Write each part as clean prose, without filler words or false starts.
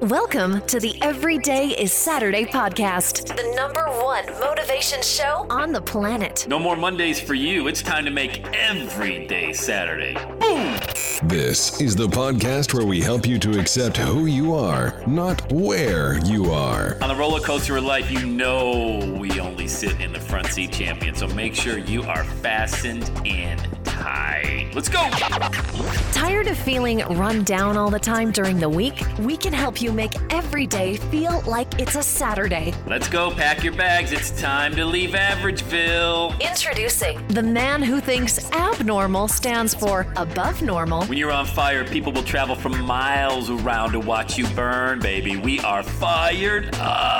Welcome to the Everyday is Saturday podcast, the #1 motivation show on the planet. No more Mondays for you. It's time to make every day Saturday. Boom! This is the podcast where we help you to accept who you are, not where you are. On the roller coaster of life, you know we only sit in the front seat, champion. So make sure you are fastened in tight. Let's go! Tired of feeling run down all the time during the week? We can help you make every day feel like it's a Saturday. Let's go. Pack your bags. It's time to leave Averageville. Introducing the man who thinks abnormal stands for above normal. When you're on fire, people will travel from miles around to watch you burn, baby. We are fired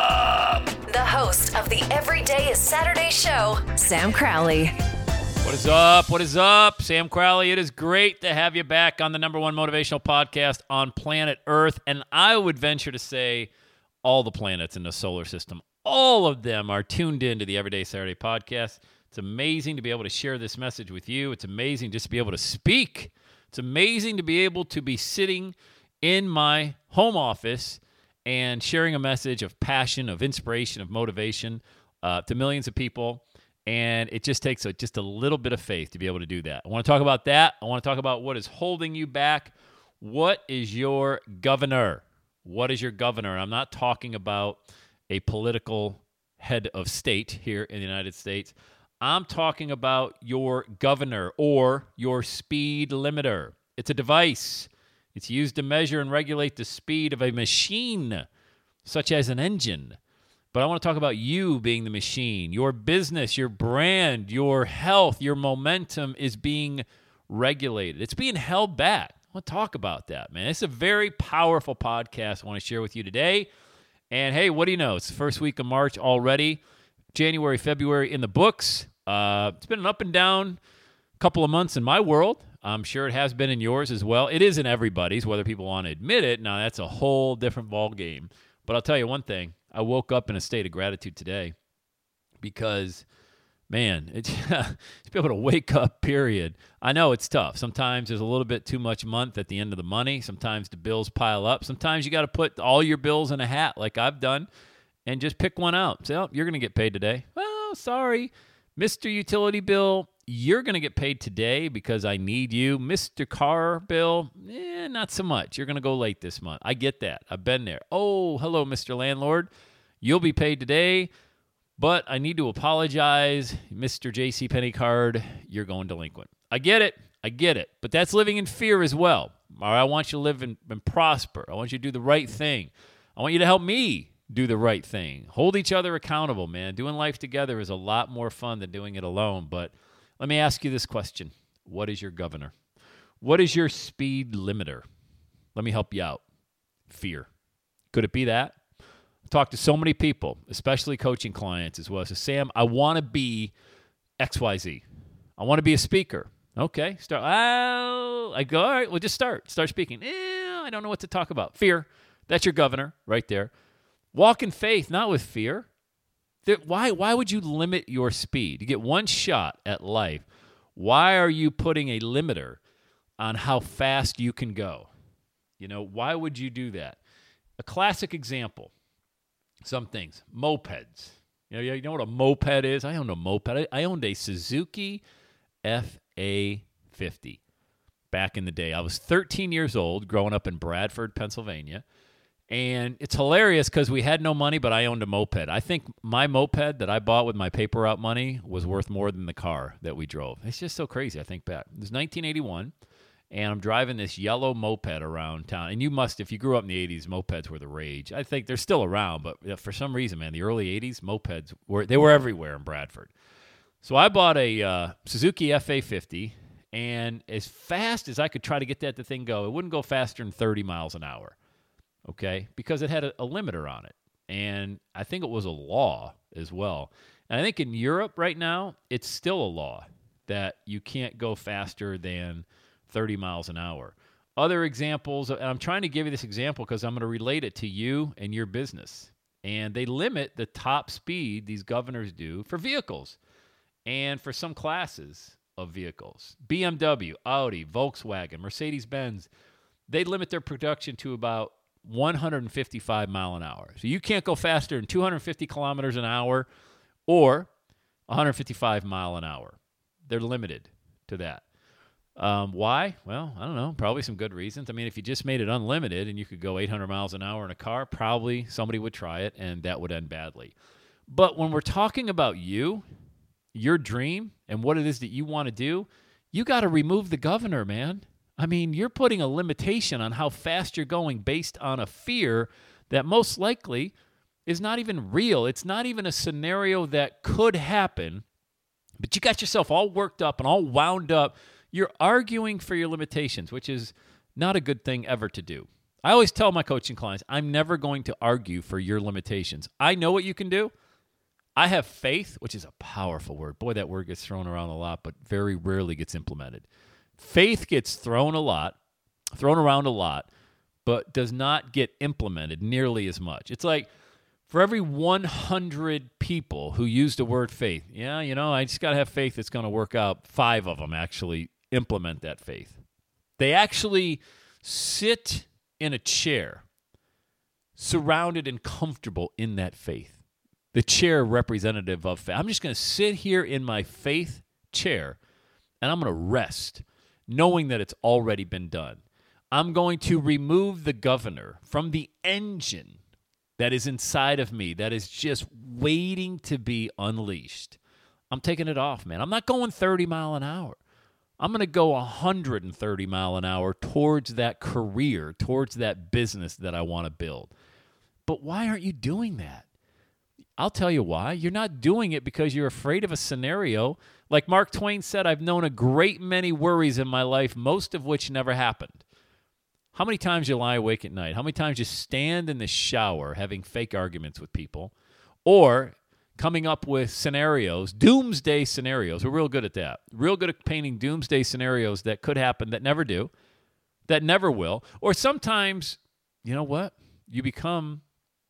up. The host of the Everyday is Saturday show, Sam Crowley. What is up? What is up? Sam Crowley. It is great to have you back on the #1 motivational podcast on planet Earth. And I would venture to say all the planets in the solar system, all of them are tuned into the Everyday Saturday podcast. It's amazing to be able to share this message with you. It's amazing just to be able to speak. It's amazing to be able to be sitting in my home office and sharing a message of passion, of inspiration, of motivation to millions of people. And it just takes just a little bit of faith to be able to do that. I want to talk about that. I want to talk about what is holding you back. What is your governor? What is your governor? I'm not talking about a political head of state here in the United States. I'm talking about your governor or your speed limiter. It's a device. It's used to measure and regulate the speed of a machine, such as an engine. But I want to talk about you being the machine. Your business, your brand, your health, your momentum is being regulated. It's being held back. I want to talk about that, man. It's a very powerful podcast I want to share with you today. And hey, what do you know? It's the first week of March already. January, February in the books. It's been an up and down couple of months in my world. I'm sure it has been in yours as well. It is in everybody's, whether people want to admit it. Now, that's a whole different ball game. But I'll tell you one thing. I woke up in a state of gratitude today because, man, it's to be able to wake up, period. I know it's tough. Sometimes there's a little bit too much month at the end of the money. Sometimes the bills pile up. Sometimes you got to put all your bills in a hat like I've done and just pick one out. Say, oh, you're going to get paid today. Well, sorry, Mr. Utility Bill, you're going to get paid today because I need you. Mr. Car Bill, not so much. You're going to go late this month. I get that. I've been there. Oh, hello, Mr. Landlord. You'll be paid today, but I need to apologize. Mr. JCPenney card, you're going delinquent. I get it. But that's living in fear as well. I want you to live and prosper. I want you to do the right thing. I want you to help me do the right thing. Hold each other accountable, man. Doing life together is a lot more fun than doing it alone. But let me ask you this question. What is your governor? What is your speed limiter? Let me help you out. Fear. Could it be that? I talk to so many people, especially coaching clients as well. So, Sam, I want to be XYZ. I want to be a speaker. Okay, start. I go, all right, well, just start. Start speaking. I don't know what to talk about. Fear. That's your governor right there. Walk in faith, not with fear. Why would you limit your speed? You get one shot at life. Why are you putting a limiter on how fast you can go? Why would you do that? A classic example, some things, mopeds. You know what a moped is? I owned a moped. I owned a Suzuki FA50 back in the day. I was 13 years old growing up in Bradford, Pennsylvania. And it's hilarious because we had no money, but I owned a moped. I think my moped that I bought with my paper route money was worth more than the car that we drove. It's just so crazy, I think back. It was 1981, and I'm driving this yellow moped around town. And if you grew up in the 80s, mopeds were the rage. I think they're still around, but for some reason, man, the early 80s, mopeds were everywhere in Bradford. So I bought a Suzuki FA50, and as fast as I could try to get that thing go, it wouldn't go faster than 30 miles an hour. Okay, because it had a limiter on it. And I think it was a law as well. And I think in Europe right now, it's still a law that you can't go faster than 30 miles an hour. Other examples, and I'm trying to give you this example because I'm going to relate it to you and your business. And they limit the top speed, these governors do, for vehicles and for some classes of vehicles. BMW, Audi, Volkswagen, Mercedes-Benz, they limit their production to about 155 mile an hour. So you can't go faster than 250 kilometers an hour or 155 mile an hour. They're limited to that. Why? Well, I don't know. Probably some good reasons. I mean, if you just made it unlimited and you could go 800 miles an hour in a car, probably somebody would try it, and that would end badly. But when we're talking about you, your dream, and what it is that you want to do, you got to remove the governor, man. I mean, you're putting a limitation on how fast you're going based on a fear that most likely is not even real. It's not even a scenario that could happen, but you got yourself all worked up and all wound up. You're arguing for your limitations, which is not a good thing ever to do. I always tell my coaching clients, I'm never going to argue for your limitations. I know what you can do. I have faith, which is a powerful word. Boy, that word gets thrown around a lot, but very rarely gets implemented. Faith gets thrown around a lot, but does not get implemented nearly as much. It's like for every 100 people who use the word faith, I just got to have faith it's going to work out. 5 of them actually implement that faith. They actually sit in a chair, surrounded and comfortable in that faith. The chair representative of faith. I'm just going to sit here in my faith chair, and I'm going to rest, knowing that it's already been done. I'm going to remove the governor from the engine that is inside of me, that is just waiting to be unleashed. I'm taking it off, man. I'm not going 30 mile an hour. I'm going to go 130 mile an hour towards that career, towards that business that I want to build. But why aren't you doing that? I'll tell you why. You're not doing it because you're afraid of a scenario. Like Mark Twain said, I've known a great many worries in my life, most of which never happened. How many times you lie awake at night? How many times you stand in the shower having fake arguments with people or coming up with scenarios, doomsday scenarios? We're real good at that. Real good at painting doomsday scenarios that could happen, that never do, that never will. Or sometimes, you know what? You become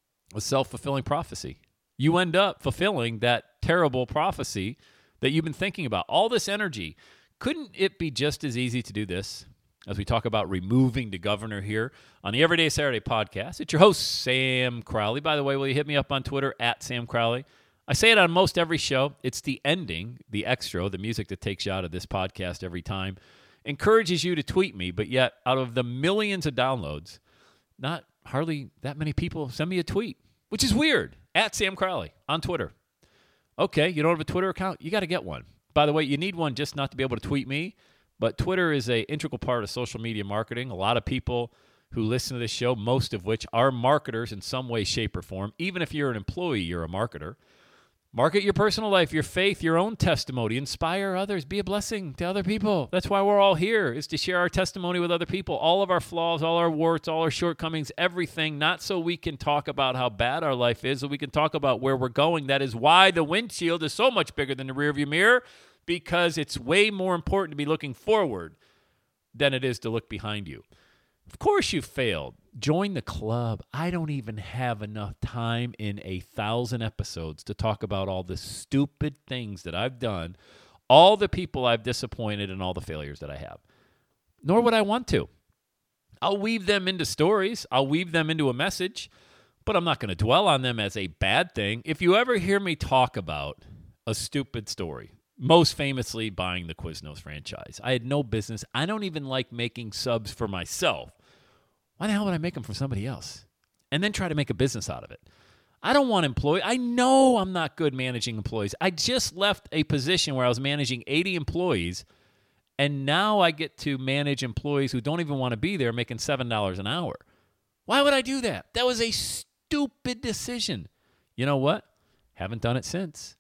a self-fulfilling prophecy. You end up fulfilling that terrible prophecy that you've been thinking about. All this energy. Couldn't it be just as easy to do this as we talk about removing the governor here on the Everyday Saturday podcast? It's your host, Sam Crowley. By the way, will you hit me up on Twitter at Sam Crowley? I say it on most every show. It's the ending, the extra, the music that takes you out of this podcast every time. Encourages you to tweet me, but yet out of the millions of downloads, not hardly that many people send me a tweet, which is weird. At Sam Crowley on Twitter. Okay, you don't have a Twitter account? You got to get one. By the way, you need one just not to be able to tweet me, but Twitter is an integral part of social media marketing. A lot of people who listen to this show, most of which are marketers in some way, shape, or form. Even if you're an employee, you're a marketer. Market your personal life, your faith, your own testimony. Inspire others. Be a blessing to other people. That's why we're all here, is to share our testimony with other people. All of our flaws, all our warts, all our shortcomings, everything. Not so we can talk about how bad our life is, so we can talk about where we're going. That is why the windshield is so much bigger than the rearview mirror, because it's way more important to be looking forward than it is to look behind you. Of course you failed. Join the club. I don't even have enough time in 1,000 episodes to talk about all the stupid things that I've done, all the people I've disappointed, and all the failures that I have. Nor would I want to. I'll weave them into stories. I'll weave them into a message, but I'm not going to dwell on them as a bad thing. If you ever hear me talk about a stupid story, most famously buying the Quiznos franchise, I had no business. I don't even like making subs for myself. Why the hell would I make them for somebody else and then try to make a business out of it? I don't want employees. I know I'm not good managing employees. I just left a position where I was managing 80 employees, and now I get to manage employees who don't even want to be there making $7 an hour. Why would I do that? That was a stupid decision. You know what? Haven't done it since.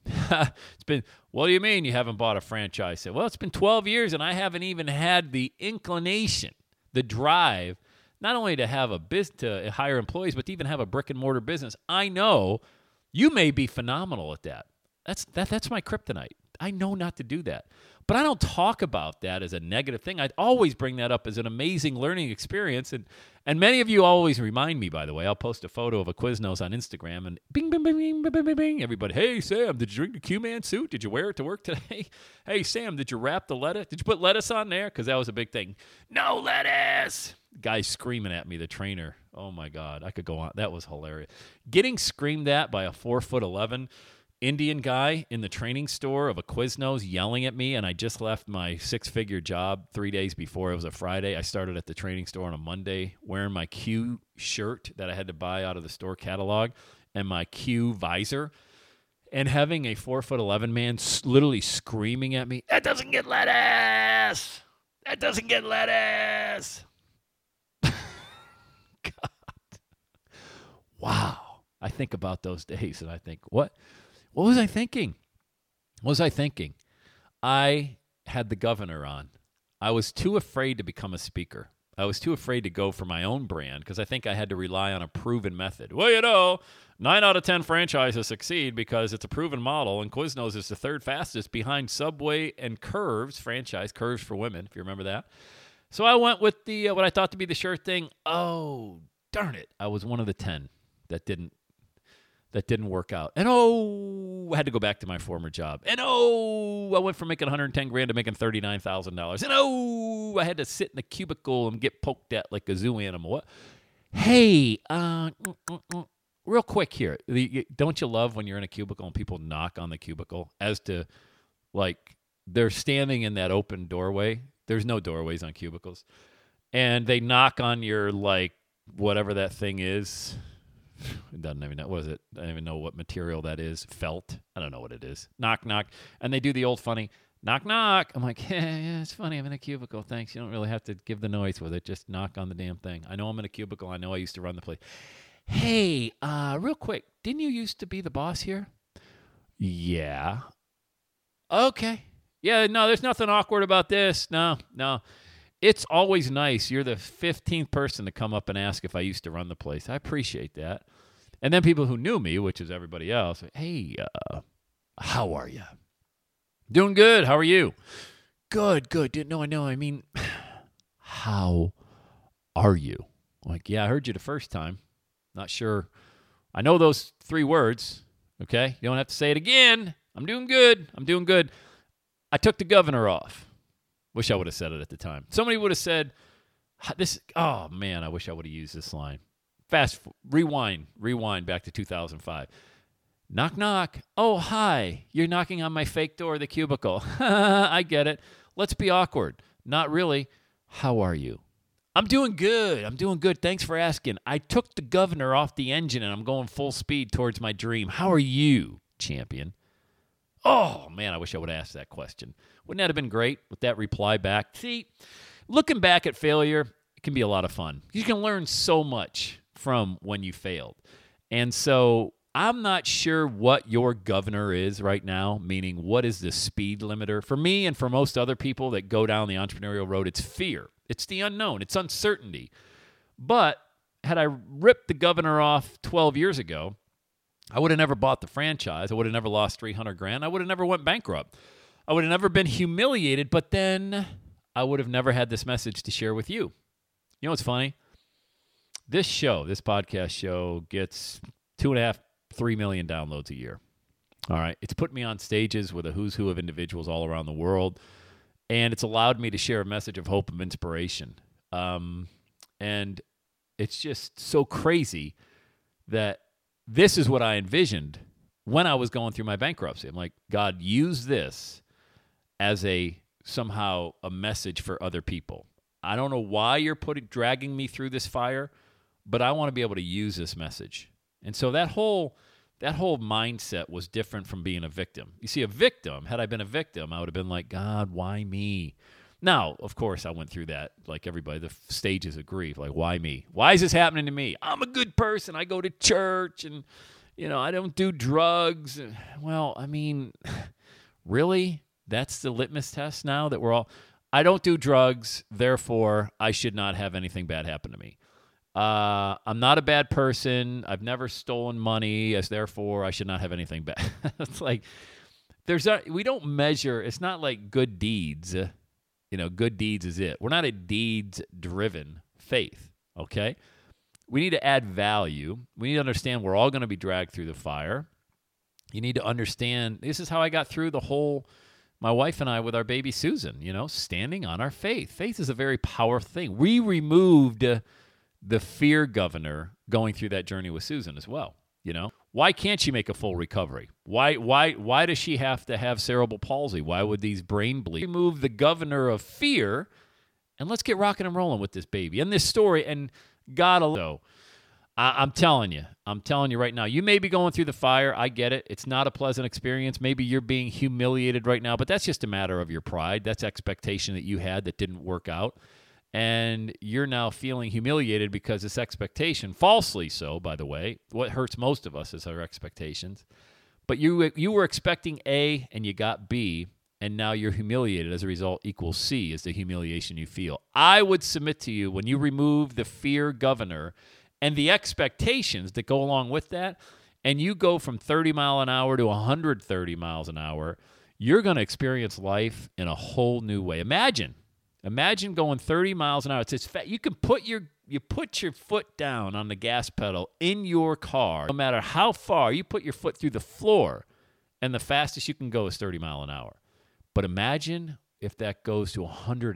It's been, what do you mean you haven't bought a franchise? I said, well, it's been 12 years, and I haven't even had the inclination, the drive, not only to have a business, to hire employees, but to even have a brick and mortar business. I know you may be phenomenal at that. That's my kryptonite. I know not to do that. But I don't talk about that as a negative thing. I'd always bring that up as an amazing learning experience. And many of you always remind me, by the way. I'll post a photo of a Quiznos on Instagram and bing, bing, bing, bing, bing, bing, bing. Everybody, hey, Sam, did you drink the Q-Man suit? Did you wear it to work today? Hey, Sam, did you wrap the lettuce? Did you put lettuce on there? Because that was a big thing. No lettuce! Guy screaming at me, the trainer. Oh, my God. I could go on. That was hilarious. Getting screamed at by a 4'11" Indian guy in the training store of a Quiznos yelling at me, and I just left my 6-figure job 3 days before. It was a Friday. I started at the training store on a Monday wearing my Q shirt that I had to buy out of the store catalog and my Q visor, and having a 4'11" man literally screaming at me, that doesn't get lettuce! That doesn't get lettuce! God. Wow. I think about those days, and I think, what was I thinking? What was I thinking? I had the governor on. I was too afraid to become a speaker. I was too afraid to go for my own brand because I think I had to rely on a proven method. Well, 9 out of 10 franchises succeed because it's a proven model, and Quiznos is the third fastest behind Subway and Curves franchise, Curves for women, if you remember that. So I went with the what I thought to be the sure thing. Oh, darn it. I was one of the 10 that didn't work out. And I had to go back to my former job. And I went from making $110,000 to making $39,000. And I had to sit in a cubicle and get poked at like a zoo animal. What? Hey, real quick here. Don't you love when you're in a cubicle and people knock on the cubicle as to, like, they're standing in that open doorway. There's no doorways on cubicles. And they knock on your, like, whatever that thing is. It doesn't even know. What is it? I don't even know what material that is. Felt. I don't know what it is. Knock, knock. And they do the old funny, knock, knock. I'm like, yeah, it's funny. I'm in a cubicle. Thanks. You don't really have to give the noise with it. Just knock on the damn thing. I know I'm in a cubicle. I know I used to run the place. Hey, real quick. Didn't you used to be the boss here? Yeah. Okay. Yeah, no, there's nothing awkward about this. No. It's always nice. You're the 15th person to come up and ask if I used to run the place. I appreciate that. And then people who knew me, which is everybody else, hey, how are you? Doing good. How are you? Good. No, I know. I mean, how are you? I'm like, yeah, I heard you the first time. Not sure. I know those 3 words, okay? You don't have to say it again. I'm doing good. I took the governor off. Wish I would have said it at the time. Somebody would have said, "This." Oh, man, I wish I would have used this line. Rewind back to 2005. Knock, knock. Oh, hi. You're knocking on my fake door, the cubicle. I get it. Let's be awkward. Not really. How are you? I'm doing good. Thanks for asking. I took the governor off the engine, and I'm going full speed towards my dream. How are you, champion? Oh, man, I wish I would have asked that question. Wouldn't that have been great with that reply back? See, looking back at failure, it can be a lot of fun. You can learn so much from when you failed. And so I'm not sure what your governor is right now, meaning what is the speed limiter. For me and for most other people that go down the entrepreneurial road, it's fear. It's the unknown. It's uncertainty. But had I ripped the governor off 12 years ago, I would have never bought the franchise. I would have never lost $300,000. I would have never went bankrupt. I would have never been humiliated, but then I would have never had this message to share with you. You know what's funny? This podcast show gets 2.5, 3 million downloads a year. All right. It's put me on stages with a who's who of individuals all around the world, and it's allowed me to share a message of hope and inspiration. And it's just so crazy that this is what I envisioned when I was going through my bankruptcy. I'm like, God, use this as somehow a message for other people. I don't know why you're dragging me through this fire, but I want to be able to use this message. And so that whole mindset was different from being a victim. You see, had I been a victim, I would have been like, God, why me? Now, of course, I went through that, like everybody, the stages of grief. Like, why me? Why is this happening to me? I'm a good person. I go to church and, I don't do drugs. Well, I mean, really? That's the litmus test now that I don't do drugs, therefore I should not have anything bad happen to me. I'm not a bad person. I've never stolen money, therefore I should not have anything bad. It's like, we don't measure. It's not like good deeds. Good deeds is it. We're not a deeds-driven faith, okay? We need to add value. We need to understand we're all going to be dragged through the fire. You need to understand this is how I got through my wife and I with our baby Susan, standing on our faith. Faith is a very powerful thing. We removed the fear governor going through that journey with Susan as well, Why can't she make a full recovery? Why does she have to have cerebral palsy? Why would these brain bleeds? Remove the governor of fear, and let's get rocking and rolling with this baby and this story. And God alone. I'm telling you right now, you may be going through the fire. I get it. It's not a pleasant experience. Maybe you're being humiliated right now, but that's just a matter of your pride. That's expectation that you had that didn't work out. And you're now feeling humiliated because this expectation, falsely so, by the way, what hurts most of us is our expectations. But you were expecting A and you got B, and now you're humiliated. As a result, equals C is the humiliation you feel. I would submit to you, when you remove the fear governor and the expectations that go along with that, and you go from 30 mile an hour to 130 miles an hour, you're going to experience life in a whole new way. Imagine going 30 miles an hour. You can put your foot down on the gas pedal in your car. No matter how far, you put your foot through the floor, and the fastest you can go is 30 mile an hour. But imagine if that goes to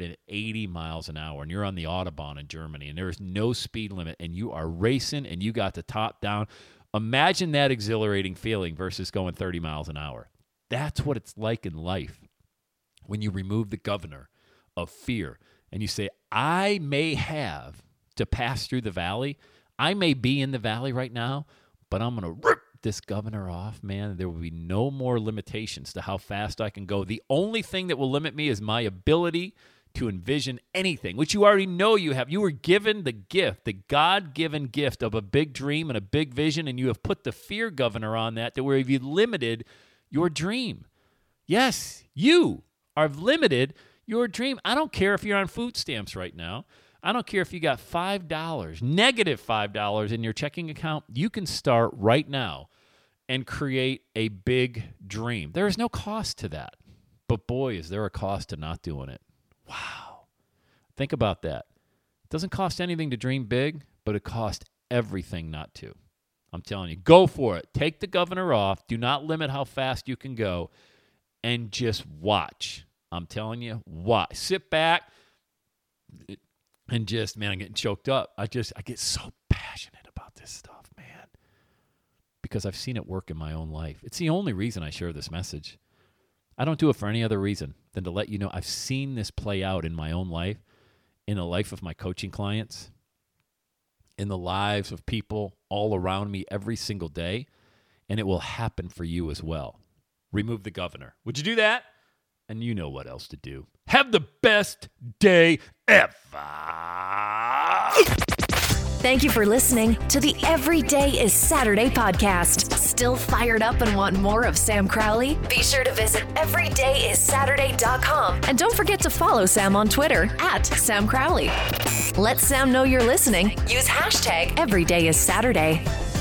180 miles an hour and you're on the Autobahn in Germany and there is no speed limit and you are racing and you got the top down. Imagine that exhilarating feeling versus going 30 miles an hour. That's what it's like in life when you remove the governor of fear and you say, I may have to pass through the valley. I may be in the valley right now, but I'm going to rip this governor off, man. There will be no more limitations to how fast I can go. The only thing that will limit me is my ability to envision anything, which you already know you have. You were given the gift, the God-given gift of a big dream and a big vision, and you have put the fear governor on that where you've limited your dream. Yes, you are limited your dream. I don't care if you're on food stamps right now. I don't care if you got $5, negative $5 in your checking account. You can start right now and create a big dream. There is no cost to that. But boy, is there a cost to not doing it. Wow. Think about that. It doesn't cost anything to dream big, but it costs everything not to. I'm telling you, go for it. Take the governor off. Do not limit how fast you can go. And just watch. I'm telling you, watch. Sit back. And just, man, I'm getting choked up. I get so passionate about this stuff, man, because I've seen it work in my own life. It's the only reason I share this message. I don't do it for any other reason than to let you know I've seen this play out in my own life, in the life of my coaching clients, in the lives of people all around me every single day, and it will happen for you as well. Remove the governor. Would you do that? And you know what else to do. Have the best day ever. Thank you for listening to the Every Day is Saturday podcast. Still fired up and want more of Sam Crowley? Be sure to visit everydayissaturday.com. And don't forget to follow Sam on Twitter @Sam Crowley. Let Sam know you're listening. Use #EverydayIsSaturday.